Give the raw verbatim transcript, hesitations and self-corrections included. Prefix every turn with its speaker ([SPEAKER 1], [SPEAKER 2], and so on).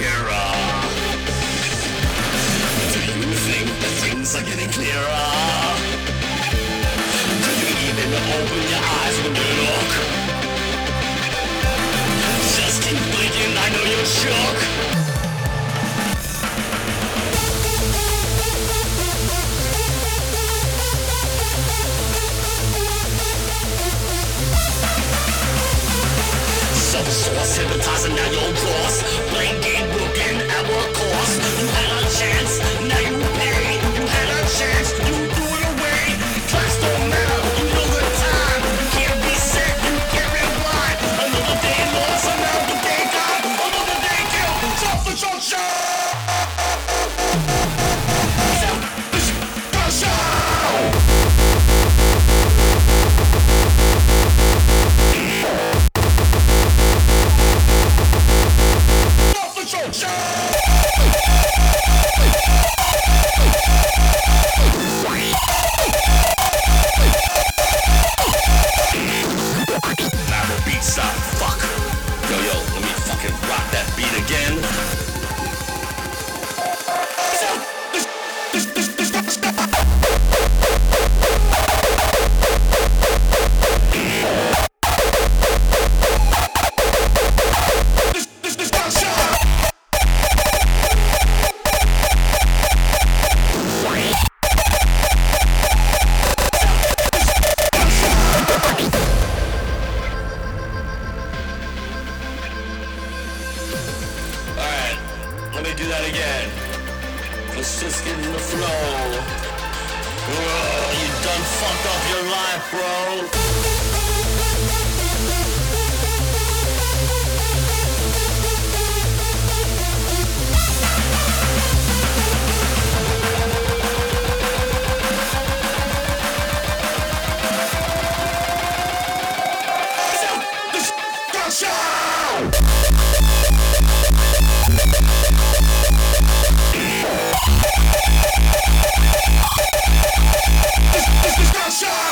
[SPEAKER 1] hearer. Do you think that things are getting clearer? Do you even open your eyes when you look? Just keep blinking, I know you're shook. Some source hypnotizing now you're lost. Playing game looking at what cost. You had a chance, now you pay. You had a chance, you threw it away. Class don't matter, you know the time. You can't be set, you can't rewind. Another day lost, another day gone. Another day killed, self-destruction. Do that again. Let's just get in the flow. Whoa, you done fucked up your life, bro. This is my shot!